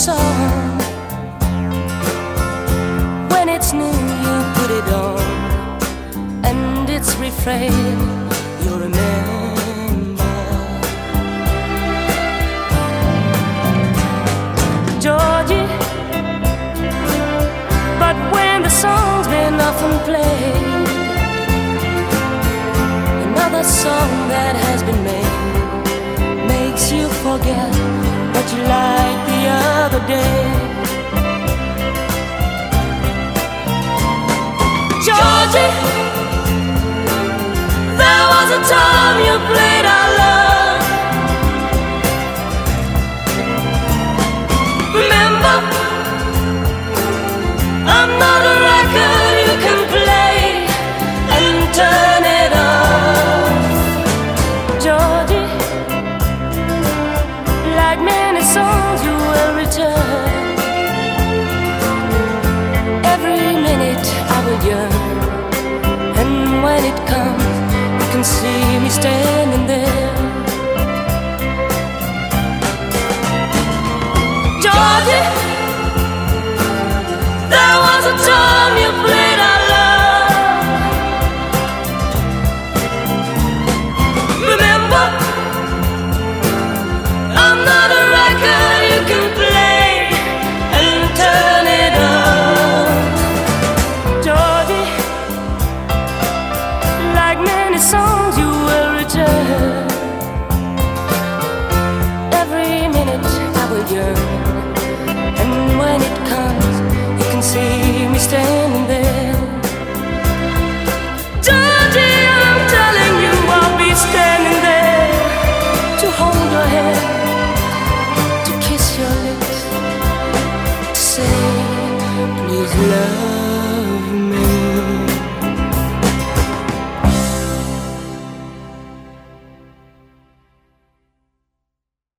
song. When it's new, you put it on, and its refrain you'll remember. Georgie, but when the song's been often played, another song that has been made makes you forget what you liked the other day. Georgie,